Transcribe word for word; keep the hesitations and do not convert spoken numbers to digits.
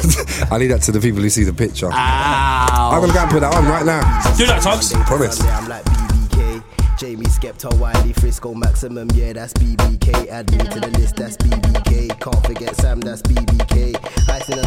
I leave that to the people who see the picture. Ow. I'm gonna go and put that on right now. Do that, Tugs. Promise. I'm like B B K, Jamie Skepta, Wiley, Frisco, Maximum, yeah, that's B B K. Add me to the list, that's B B K. Can't forget Sam, that's B B K. Ice in the